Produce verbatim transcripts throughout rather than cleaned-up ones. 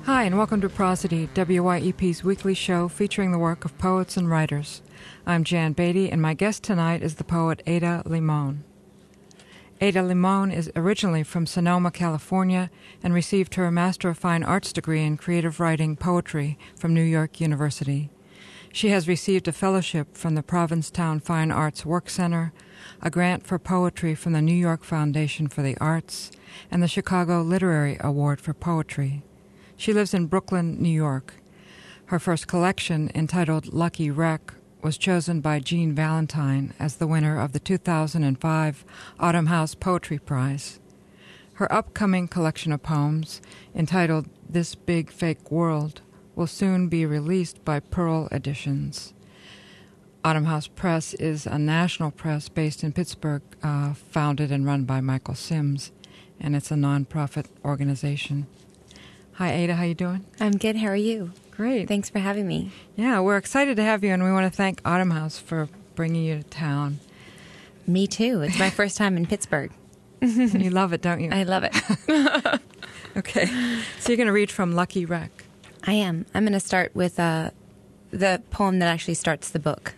Hi, and welcome to Prosody, W Y E P's weekly show featuring the work of poets and writers. I'm Jan Beatty, and my guest tonight is the poet Ada Limon. Ada Limon is originally from Sonoma, California, and received her Master of Fine Arts degree in creative writing poetry from New York University. She has received a fellowship from the Provincetown Fine Arts Work Center, a grant for poetry from the New York Foundation for the Arts, and the Chicago Literary Award for Poetry. She lives in Brooklyn, New York. Her first collection, entitled Lucky Wreck, was chosen by Jean Valentine as the winner of the two thousand five Autumn House Poetry Prize. Her upcoming collection of poems, entitled This Big Fake World, will soon be released by Pearl Editions. Autumn House Press is a national press based in Pittsburgh, uh, founded and run by Michael Sims, and it's a nonprofit organization. Hi, Ada. How you doing? I'm good. How are you? Great. Thanks for having me. Yeah, we're excited to have you, and we want to thank Autumn House for bringing you to town. Me too. It's my first time in Pittsburgh. You love it, don't you? I love it. Okay. So you're going to read from Lucky Wreck. I am. I'm going to start with uh, the poem that actually starts the book.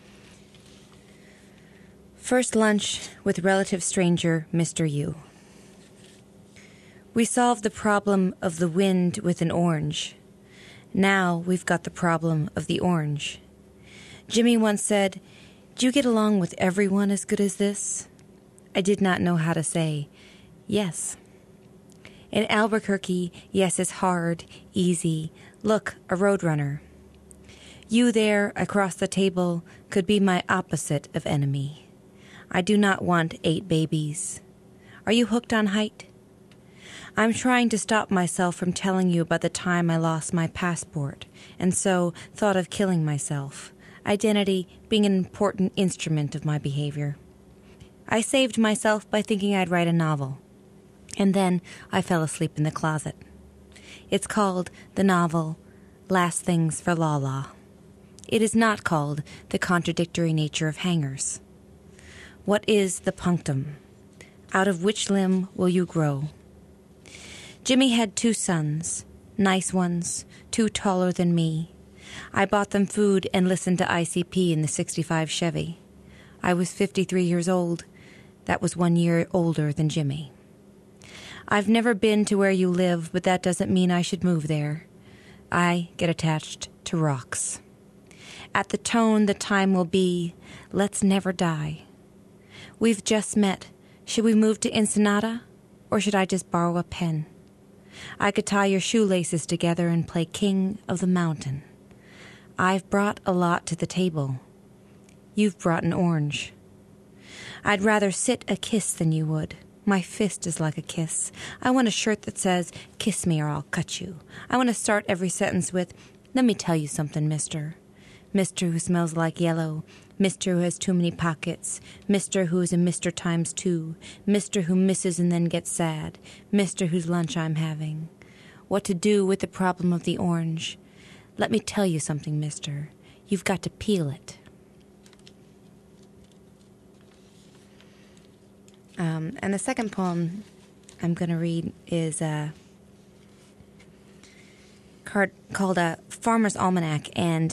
First lunch with relative stranger, Mister U. We solved the problem of the wind with an orange. Now we've got the problem of the orange. Jimmy once said, "Do you get along with everyone as good as this?" I did not know how to say, yes. In Albuquerque, yes is hard, easy. Look, a roadrunner. You there, across the table, could be my opposite of enemy. I do not want eight babies. Are you hooked on height? I'm trying to stop myself from telling you about the time I lost my passport, and so thought of killing myself, identity being an important instrument of my behavior. I saved myself by thinking I'd write a novel, and then I fell asleep in the closet. It's called the novel Last Things for Lala. It is not called The Contradictory Nature of Hangers. What is the punctum? Out of which limb will you grow? Jimmy had two sons, nice ones, two taller than me. I bought them food and listened to I C P in the sixty-five Chevy. I was fifty-three years old. That was one year older than Jimmy. I've never been to where you live, but that doesn't mean I should move there. I get attached to rocks. At the tone, the time will be, let's never die. We've just met. Should we move to Ensenada, or should I just borrow a pen? I could tie your shoelaces together and play King of the Mountain. I've brought a lot to the table. You've brought an orange. I'd rather sit a kiss than you would. My fist is like a kiss. I want a shirt that says, kiss me or I'll cut you. I want to start every sentence with, let me tell you something, mister. Mister who smells like yellow. Mister who has too many pockets. Mister who is a Mister times two. Mister who misses and then gets sad. Mister whose lunch I'm having. What to do with the problem of the orange. Let me tell you something, mister. You've got to peel it. Um, and the second poem I'm going to read is uh, card, called a Farmer's Almanac, and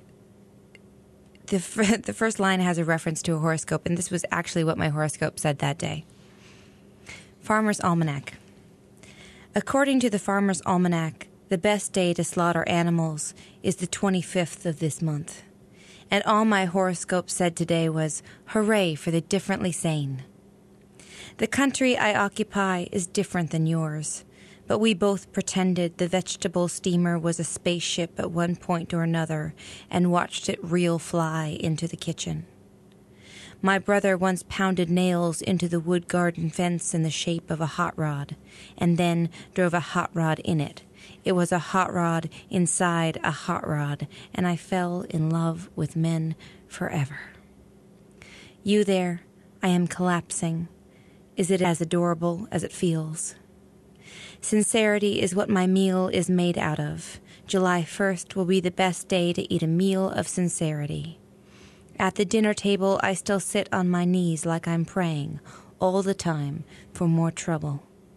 the f- the first line has a reference to a horoscope, and this was actually what my horoscope said that day. Farmer's Almanac. According to the Farmer's Almanac, the best day to slaughter animals is the twenty-fifth of this month. And all my horoscope said today was, hooray for the differently sane. The country I occupy is different than yours, but we both pretended the vegetable steamer was a spaceship at one point or another and watched it reel fly into the kitchen. My brother once pounded nails into the wood garden fence in the shape of a hot rod, and then drove a hot rod in it. It was a hot rod inside a hot rod, and I fell in love with men forever. You there, I am collapsing. Is it as adorable as it feels? Sincerity is what my meal is made out of. July first will be the best day to eat a meal of sincerity. At the dinner table, I still sit on my knees like I'm praying, all the time, for more trouble.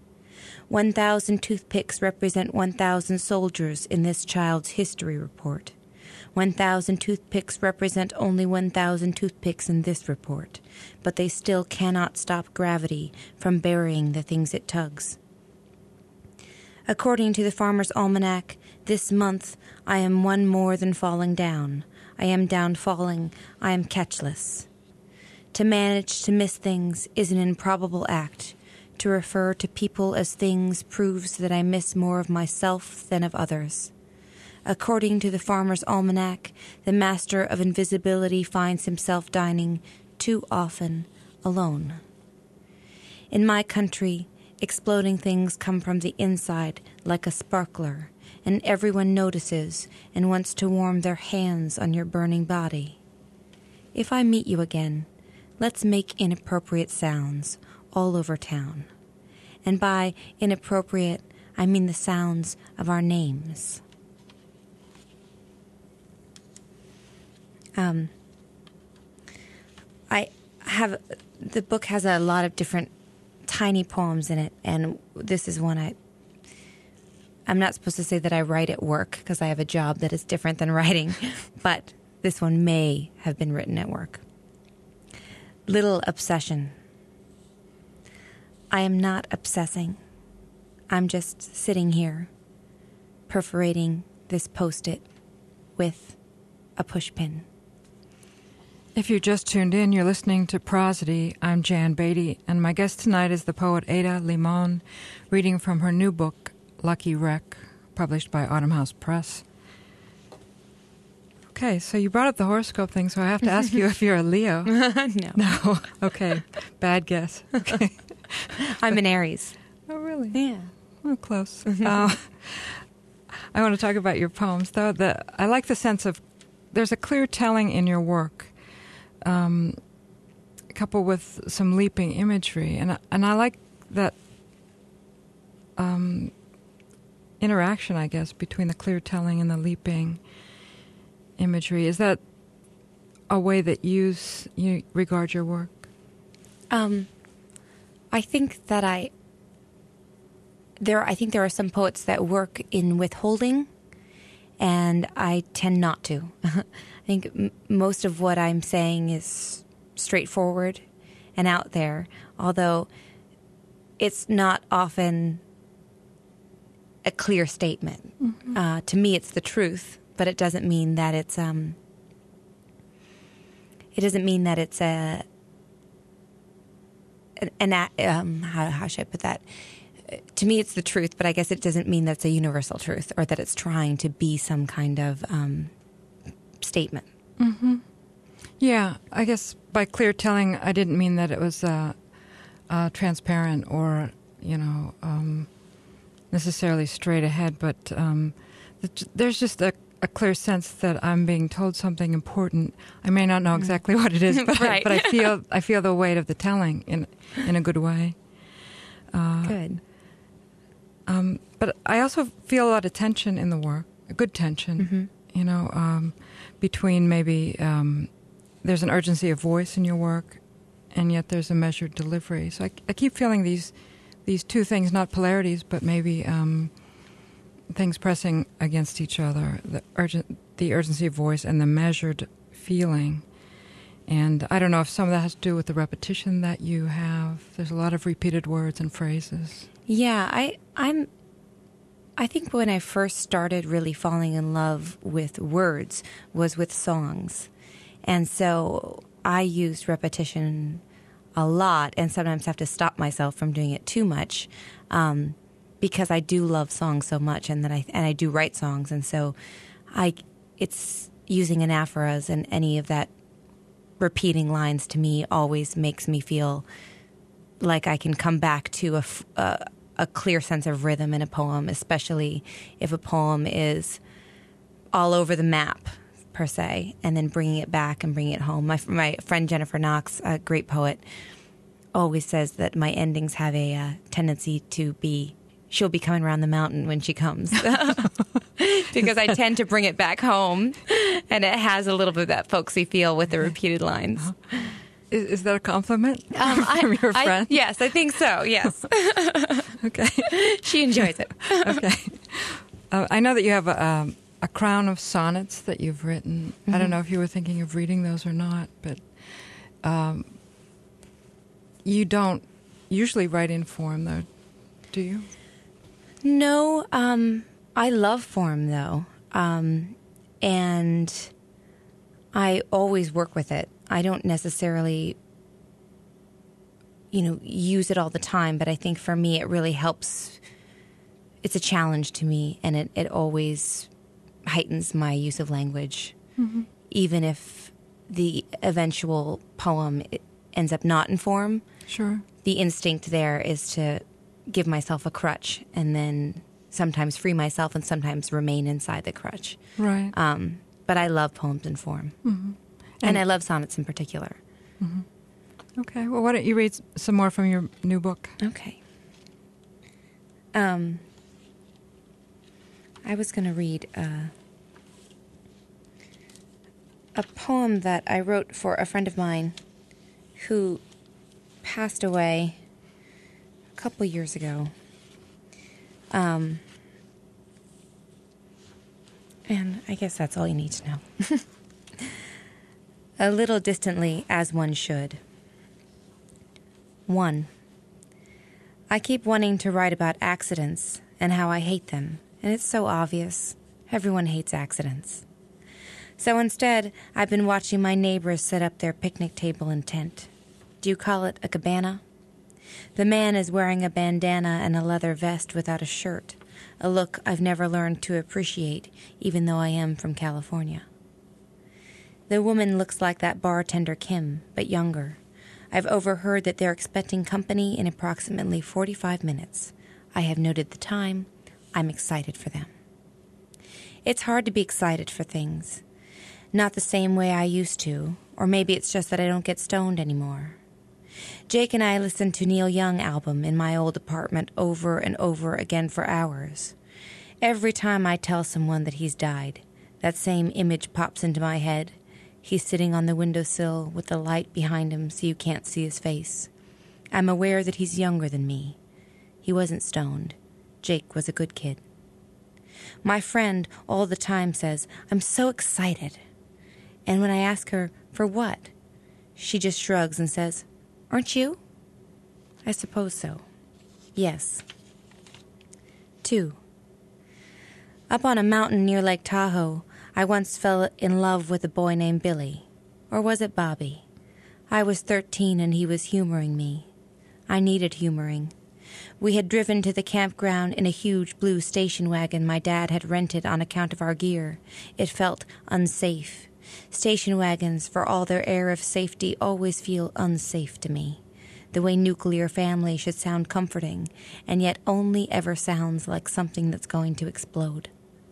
One thousand toothpicks represent one thousand soldiers in this child's history report. One thousand toothpicks represent only one thousand toothpicks in this report, but they still cannot stop gravity from burying the things it tugs. According to the Farmer's Almanac, this month I am one more than falling down. I am down falling. I am catchless. To manage to miss things is an improbable act. To refer to people as things proves that I miss more of myself than of others. According to the Farmer's Almanac, the master of invisibility finds himself dining too often alone. In my country, exploding things come from the inside like a sparkler, and everyone notices and wants to warm their hands on your burning body. If I meet you again, let's make inappropriate sounds all over town. And by inappropriate, I mean the sounds of our names. Um, I have, the book has a lot of different tiny poems in it, and this is one I, I'm not supposed to say that I write at work because I have a job that is different than writing, but this one may have been written at work. Little obsession. I am not obsessing. I'm just sitting here, perforating this Post-it with a pushpin. If you just tuned in, you're listening to Prosody. I'm Jan Beatty, and my guest tonight is the poet Ada Limon, reading from her new book, Lucky Wreck, published by Autumn House Press. Okay, so you brought up the horoscope thing, so I have to ask you if you're a Leo. No. No. Okay, bad guess. Okay. I'm an Aries. Oh, really? Yeah. Oh, close. uh, I want to talk about your poems, though. The, I like the sense of there's a clear telling in your work, um, coupled with some leaping imagery, and and I like that um, interaction, I guess, between the clear telling and the leaping imagery. Is that a way that you you regard your work? Um, I think that I there. I think there are some poets that work in withholding, and I tend not to. I think m- most of what I'm saying is straightforward and out there, although it's not often a clear statement. Mm-hmm. Uh, to me, it's the truth, but it doesn't mean that it's um. It doesn't mean that it's a. An, an um, how how should I put that? To me, it's the truth, but I guess it doesn't mean that's a universal truth or that it's trying to be some kind of um, statement. Mm-hmm. Yeah, I guess by clear telling, I didn't mean that it was uh, uh, transparent or, you know, um, necessarily straight ahead, but um, there's just a, a clear sense that I'm being told something important. I may not know exactly what it is, but, right. I, but I feel I feel the weight of the telling in in a good way. Uh, good. Um, but I also feel a lot of tension in the work, a good tension, mm-hmm. you know, um, between maybe um, there's an urgency of voice in your work, and yet there's a measured delivery. So I, I keep feeling these these two things, not polarities, but maybe um, things pressing against each other, the urgent, the urgency of voice and the measured feeling. And I don't know if some of that has to do with the repetition that you have. There's a lot of repeated words and phrases. Yeah, I, I'm. I think when I first started really falling in love with words was with songs, and so I used repetition a lot, and sometimes have to stop myself from doing it too much, um, because I do love songs so much, and that I and I do write songs, and so I it's using anaphoras and any of that repeating lines to me always makes me feel like I can come back to a, a, a clear sense of rhythm in a poem, especially if a poem is all over the map, per se, and then bringing it back and bringing it home. My, my friend Jennifer Knox, a great poet, always says that my endings have a uh, tendency to be, she'll be coming around the mountain when she comes. Because I tend to bring it back home, and it has a little bit of that folksy feel with the repeated lines. Is, is that a compliment um, from I, your friend? I, yes, I think so, yes. Okay. She enjoys it. Okay. Uh, I know that you have a, um, a crown of sonnets that you've written. Mm-hmm. I don't know if you were thinking of reading those or not, but um, you don't usually write in form, though, do you? No. Um, I love form, though. Um, and I always work with it. I don't necessarily, you know, use it all the time, but I think for me it really helps. It's a challenge to me, and it, it always heightens my use of language, mm-hmm. even if the eventual poem ends up not in form. Sure. The instinct there is to give myself a crutch and then sometimes free myself and sometimes remain inside the crutch. Right. Um, but I love poems in form. Mm-hmm. And, and I love sonnets in particular. Mm-hmm. Okay. Well, why don't you read some more from your new book? Okay. Um... I was going to read uh, a poem that I wrote for a friend of mine who passed away a couple years ago. Um, and I guess that's all you need to know. A little distantly, as one should. One. I keep wanting to write about accidents and how I hate them. And it's so obvious. Everyone hates accidents. So instead, I've been watching my neighbors set up their picnic table and tent. Do you call it a cabana? The man is wearing a bandana and a leather vest without a shirt, a look I've never learned to appreciate, even though I am from California. The woman looks like that bartender Kim, but younger. I've overheard that they're expecting company in approximately forty-five minutes. I have noted the time. I'm excited for them. It's hard to be excited for things. Not the same way I used to, or maybe it's just that I don't get stoned anymore. Jake and I listened to Neil Young album in my old apartment over and over again for hours. Every time I tell someone that he's died, that same image pops into my head. He's sitting on the windowsill with the light behind him so you can't see his face. I'm aware that he's younger than me. He wasn't stoned. Jake was a good kid. My friend all the time says, I'm so excited. And when I ask her, for what? She just shrugs and says, aren't you? I suppose so. Yes. Two. Up on a mountain near Lake Tahoe, I once fell in love with a boy named Billy. Or was it Bobby? I was thirteen and he was humoring me. I needed humoring. We had driven to the campground in a huge blue station wagon my dad had rented on account of our gear. It felt unsafe. Station wagons, for all their air of safety, always feel unsafe to me. The way nuclear family should sound comforting, and yet only ever sounds like something that's going to explode.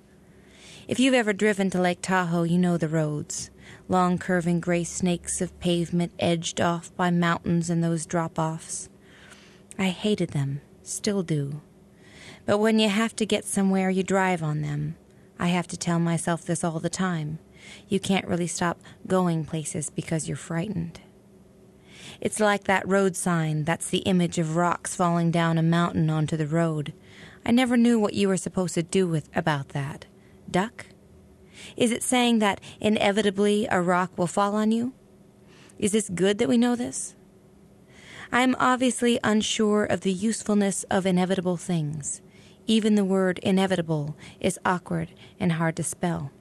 If you've ever driven to Lake Tahoe, you know the roads. Long curving gray snakes of pavement edged off by mountains and those drop-offs. I hated them, still do. But when you have to get somewhere, you drive on them. I have to tell myself this all the time. You can't really stop going places because you're frightened. It's like that road sign that's the image of rocks falling down a mountain onto the road. I never knew what you were supposed to do with about that. Duck? Is it saying that inevitably a rock will fall on you? Is this good that we know this? I am obviously unsure of the usefulness of inevitable things. Even the word inevitable is awkward and hard to spell.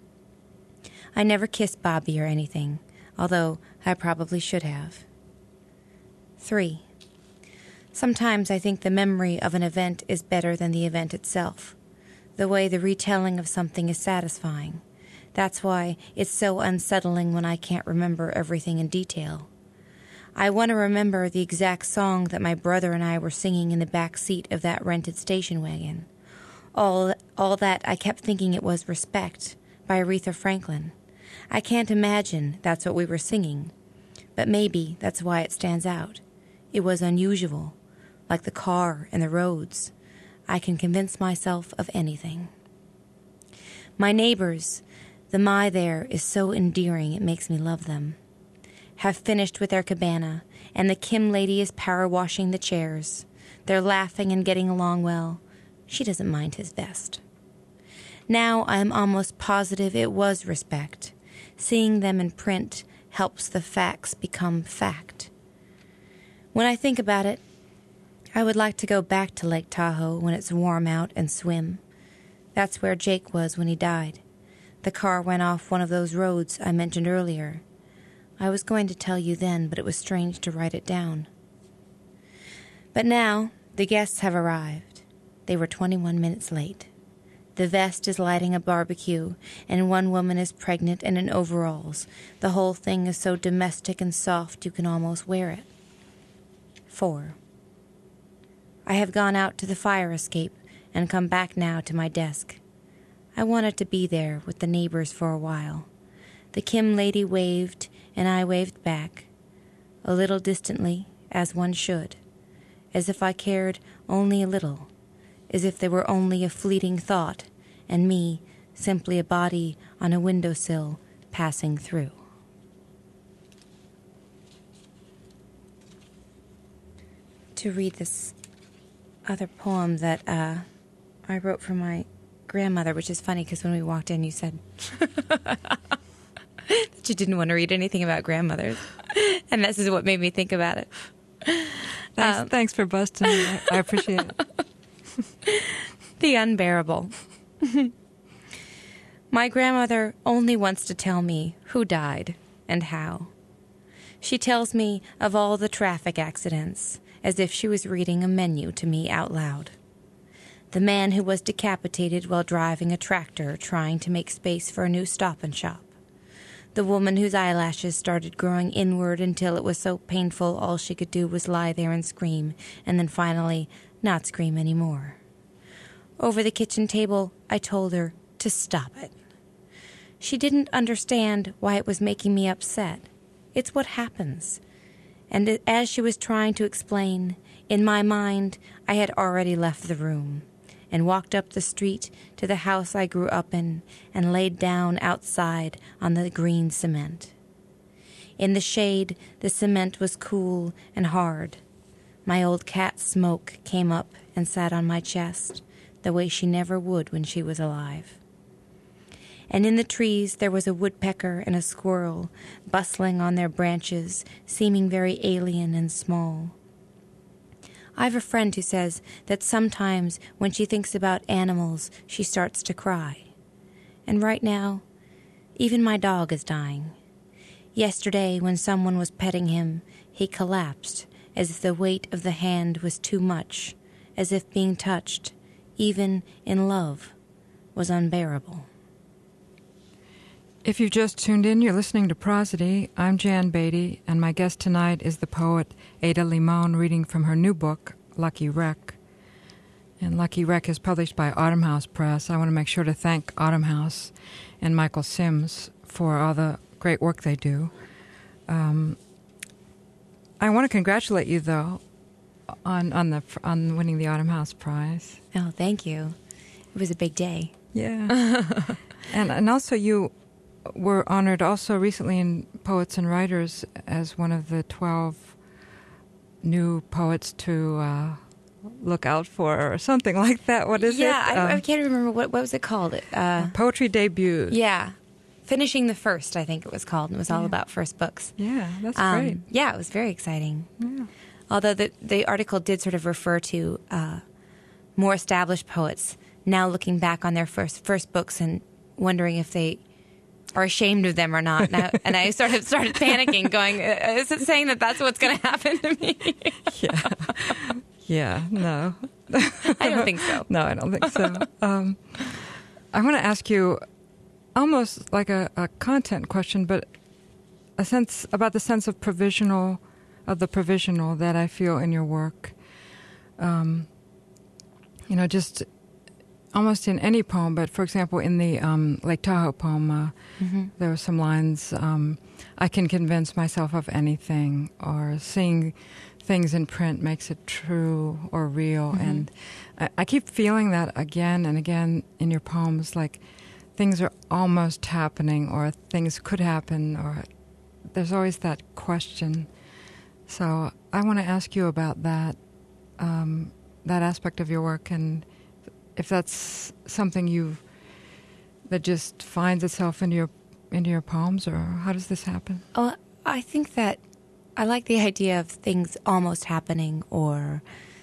I never kissed Bobby or anything, although I probably should have. Three. Sometimes I think the memory of an event is better than the event itself. The way the retelling of something is satisfying. That's why it's so unsettling when I can't remember everything in detail. I want to remember the exact song that my brother and I were singing in the back seat of that rented station wagon. All, all that I kept thinking it was Respect by Aretha Franklin. I can't imagine that's what we were singing, but maybe that's why it stands out. It was unusual, like the car and the roads. I can convince myself of anything. My neighbors, the my there is so endearing it makes me love them. Have finished with their cabana, and the Kim lady is power washing the chairs. They're laughing and getting along well. She doesn't mind his vest. Now I am almost positive it was respect. Seeing them in print helps the facts become fact. When I think about it, I would like to go back to Lake Tahoe when it's warm out and swim. That's where Jake was when he died. The car went off one of those roads I mentioned earlier. I was going to tell you then, but it was strange to write it down. But now the guests have arrived. They were twenty-one minutes late. The vest is lighting a barbecue, and one woman is pregnant and in overalls. The whole thing is so domestic and soft you can almost wear it. Four. I have gone out to the fire escape and come back now to my desk. I wanted to be there with the neighbors for a while. The Kim lady waved, and I waved back, a little distantly, as one should, as if I cared only a little, as if they were only a fleeting thought, and me simply a body on a windowsill passing through. To read this other poem that uh, I wrote for my grandmother, which is funny because when we walked in, you said that you didn't want to read anything about grandmothers, and this is what made me think about it. Thanks, Um, thanks for busting me. I, I appreciate it. The unbearable. My grandmother only wants to tell me who died and how. She tells me of all the traffic accidents, as if she was reading a menu to me out loud. The man who was decapitated while driving a tractor trying to make space for a new Stop and Shop. The woman whose eyelashes started growing inward until it was so painful all she could do was lie there and scream, and then finally not scream anymore. Over the kitchen table, I told her to stop it. She didn't understand why it was making me upset. It's what happens. And as she was trying to explain, in my mind, I had already left the room and walked up the street to the house I grew up in and laid down outside on the green cement. In the shade, the cement was cool and hard. My old cat Smoke came up and sat on my chest, the way she never would when she was alive. And in the trees there was a woodpecker and a squirrel, bustling on their branches, seeming very alien and small. I have a friend who says that sometimes when she thinks about animals, she starts to cry. And right now, even my dog is dying. Yesterday, when someone was petting him, he collapsed, as if the weight of the hand was too much, as if being touched, even in love, was unbearable. If you've just tuned in, you're listening to Prosody. I'm Jan Beatty, and my guest tonight is the poet Ada Limon, reading from her new book, Lucky Wreck. And Lucky Wreck is published by Autumn House Press. I want to make sure to thank Autumn House and Michael Sims for all the great work they do. Um, I want to congratulate you, though, on on the on winning the Autumn House Prize. Oh, thank you. It was a big day. Yeah. and and also you were honored also recently in Poets and Writers as one of the twelve new poets to uh, look out for, or something like that. What is yeah, it? Yeah, I, um, I can't remember. What what was it called? Uh, Poetry Debut. Yeah. Finishing the First, I think it was called. It was all Yeah. about first books. Yeah, that's Um, great. Yeah, it was very exciting. Yeah. Although the, the article did sort of refer to uh, more established poets now looking back on their first first books and wondering if they are ashamed of them or not. And I, and I sort of started panicking, going, "Uh, is it saying that that's what's going to happen to me?" Yeah. Yeah, no. I don't think so. No, I don't think so. Um, I want to ask you almost like a, a content question, but a sense about the sense of provisional, of the provisional that I feel in your work. Um, you know, just almost in any poem, but for example, in the um, Lake Tahoe poem, uh, Mm-hmm. there were some lines, um, I can convince myself of anything, or seeing things in print makes it true or real. Mm-hmm. And I, I keep feeling that again and again in your poems, like things are almost happening, or things could happen, or there's always that question. So I want to ask you about that um, that aspect of your work, and if that's something you that just finds itself into your into your poems, or how does this happen? Oh, I think that I like the idea of things almost happening or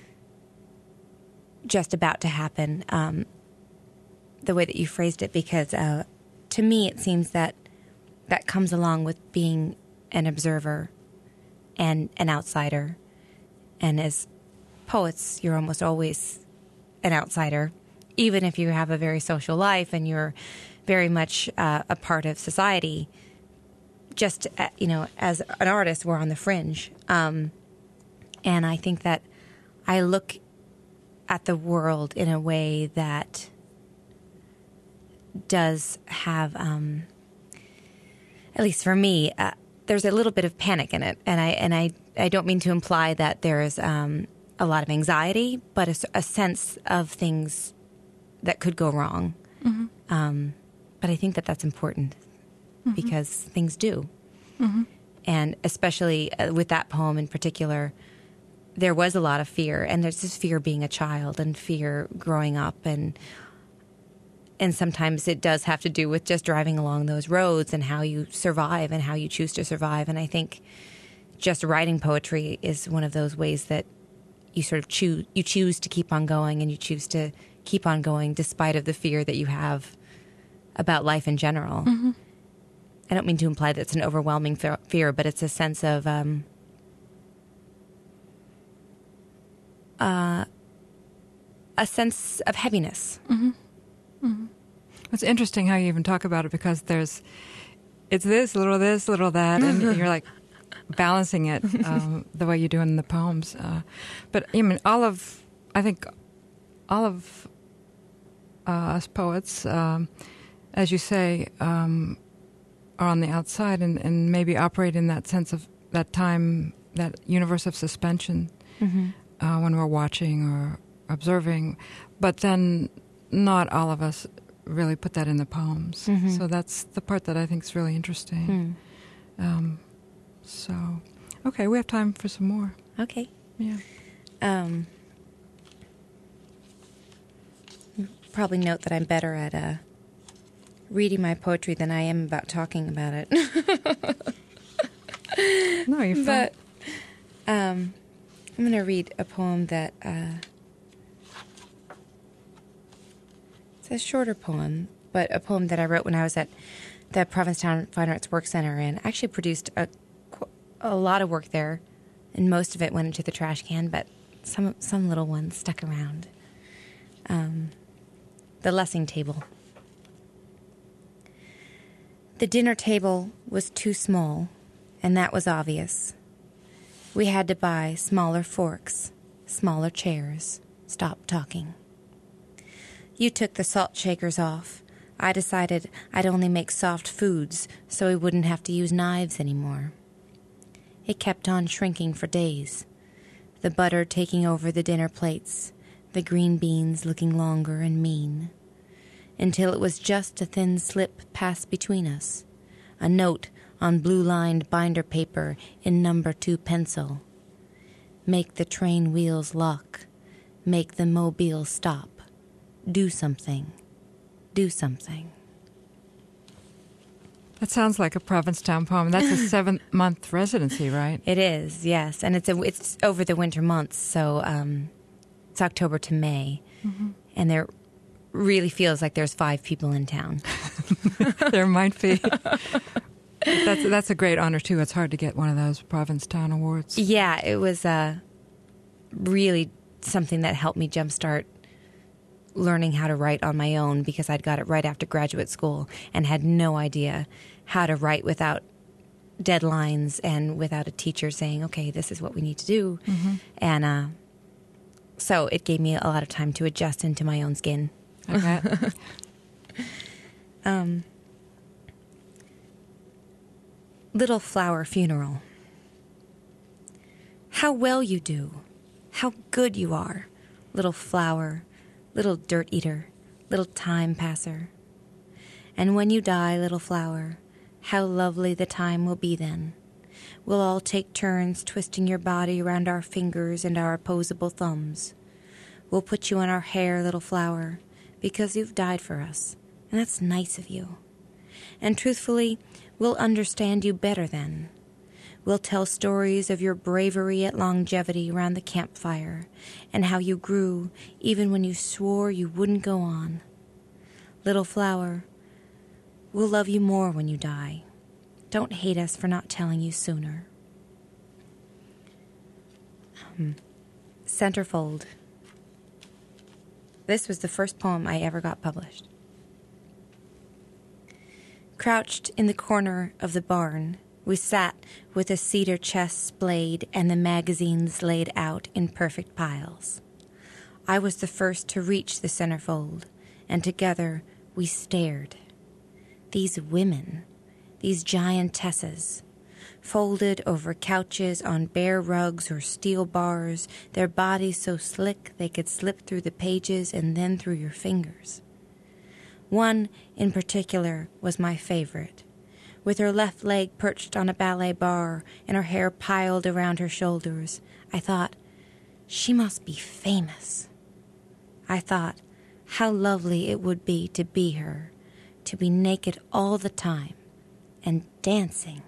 just about to happen, um, the way that you phrased it, because uh, to me it seems that that comes along with being an observer and an outsider. And as poets, you're almost always an outsider, even if you have a very social life and you're very much uh, a part of society. Just, uh, you know, as an artist, we're on the fringe. Um, and I think that I look at the world in a way that does have, um, at least for me, uh, there's a little bit of panic in it. And I and I, I don't mean to imply that there is um, a lot of anxiety, but a, a sense of things that could go wrong. Mm-hmm. Um, but I think that that's important. Mm-hmm. Because things do. Mm-hmm. And especially uh, with that poem in particular, there was a lot of fear. And there's this fear being a child and fear growing up. And and sometimes it does have to do with just driving along those roads and how you survive and how you choose to survive. And I think just writing poetry is one of those ways that you sort of choose, you choose to keep on going, and you choose to keep on going despite of the fear that you have about life in general. Mm-hmm. I don't mean to imply that it's an overwhelming fear, but it's a sense of um, uh, a sense of heaviness. Mm-hmm. Mm-hmm. It's interesting how you even talk about it, because there's it's this, little this, little that, and you're like balancing it um, the way you do in the poems. Uh, but I mean, all of I think all of uh, us poets, um, as you say. Um, are on the outside and, and maybe operate in that sense of that time, that universe of suspension, mm-hmm. uh, when we're watching or observing. But then not all of us really put that in the poems. Mm-hmm. So that's the part that I think is really interesting. Mm. Um, so, okay, we have time for some more. Okay. Yeah. Um, probably note that I'm better at uh, reading my poetry than I am about talking about it. No, you're fine. But um, I'm going to read a poem that uh, it's a shorter poem, but a poem that I wrote when I was at the Provincetown Fine Arts Work Center, and actually produced a a lot of work there, and most of it went into the trash can, but some some little ones stuck around. Um, the Lessing Table. The dinner table was too small, and that was obvious. We had to buy smaller forks, smaller chairs. Stop talking. You took the salt shakers off. I decided I'd only make soft foods so we wouldn't have to use knives anymore. It kept on shrinking for days, the butter taking over the dinner plates, the green beans looking longer and mean, until it was just a thin slip passed between us, a note on blue-lined binder paper in number two pencil. Make the train wheels lock. Make the mobile stop. Do something. Do something. That sounds like a Provincetown poem. That's a seven-month residency, right? It is, yes, and it's a, it's over the winter months, so um, it's October to May, mm-hmm. and there really feels like there's five people in town. There might be. That's that's a great honor too. It's hard to get one of those Provincetown awards. Yeah, it was uh, really something that helped me jumpstart learning how to write on my own, because I'd got it right after graduate school and had no idea how to write without deadlines and without a teacher saying, okay, this is what we need to do. Mm-hmm. And uh, so it gave me a lot of time to adjust into my own skin. Okay. um, Little Flower Funeral. How well you do. How good you are, little flower, little dirt eater, little time passer. And when you die, little flower, how lovely the time will be then, We'll all take turns twisting your body around our fingers and our opposable thumbs. We'll put you in our hair, little flower, because you've died for us, and that's nice of you. And truthfully, we'll understand you better then. We'll tell stories of your bravery at longevity around the campfire, and how you grew even when you swore you wouldn't go on. Little flower, we'll love you more when you die. Don't hate us for not telling you sooner. Um, Centerfold. This was the first poem I ever got published. Crouched in the corner of the barn, we sat with a cedar chest splayed and the magazines laid out in perfect piles. I was the first to reach the centerfold, and together we stared. These women, these giantesses, folded over couches on bare rugs or steel bars, their bodies so slick they could slip through the pages and then through your fingers. One in particular was my favorite, with her left leg perched on a ballet bar and her hair piled around her shoulders. I thought, she must be famous. I thought, how lovely it would be to be her, to be naked all the time and dancing.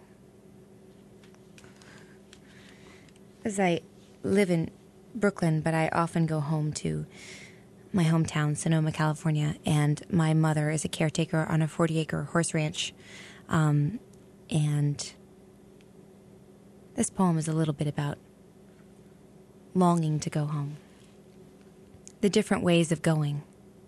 As I live in Brooklyn, but I often go home to my hometown, Sonoma, California, and my mother is a caretaker on a forty-acre horse ranch. Um, and this poem is a little bit about longing to go home. The different ways of going.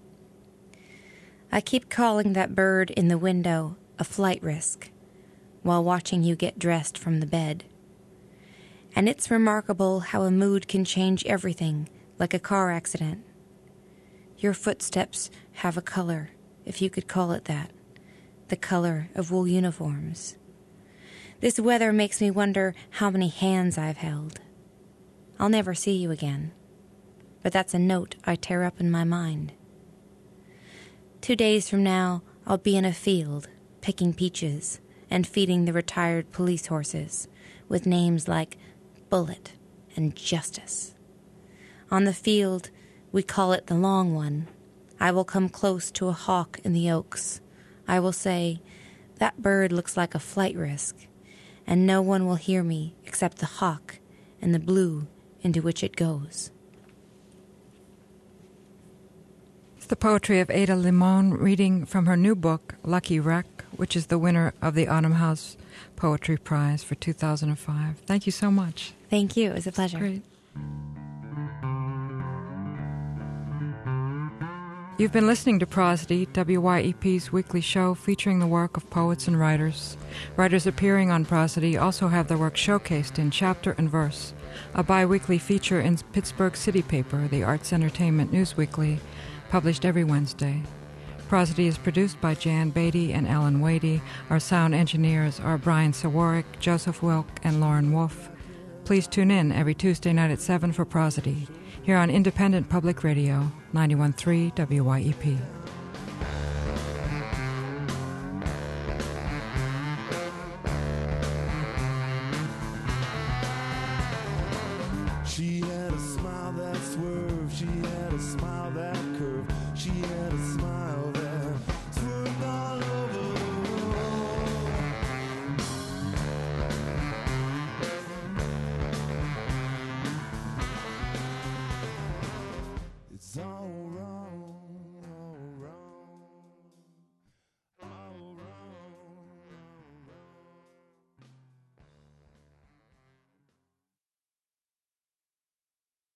I keep calling that bird in the window a flight risk while watching you get dressed from the bed. And it's remarkable how a mood can change everything, like a car accident. Your footsteps have a color, if you could call it that, the color of wool uniforms. This weather makes me wonder how many hands I've held. I'll never see you again, but that's a note I tear up in my mind. Two days from now, I'll be in a field, picking peaches and feeding the retired police horses with names like Bullet and Justice. On the field, we call it the long one. I will come close to a hawk in the oaks. I will say, that bird looks like a flight risk, and no one will hear me except the hawk and the blue into which it goes. It's the poetry of Ada Limon reading from her new book, Lucky Wreck, which is the winner of the Autumn House Poetry Prize for two thousand five. Thank you so much. Thank you. It was a pleasure. Great. You've been listening to Prosody, W Y E P's weekly show featuring the work of poets and writers. Writers appearing on Prosody also have their work showcased in Chapter and Verse, a bi-weekly feature in Pittsburgh City Paper, the Arts Entertainment News Weekly, published every Wednesday. Prosody is produced by Jan Beatty and Ellen Wadey. Our sound engineers are Brian Sawarik, Joseph Wilk, and Lauren Wolf. Please tune in every Tuesday night at seven for Prosody, here on Independent Public Radio, ninety-one point three W Y E P.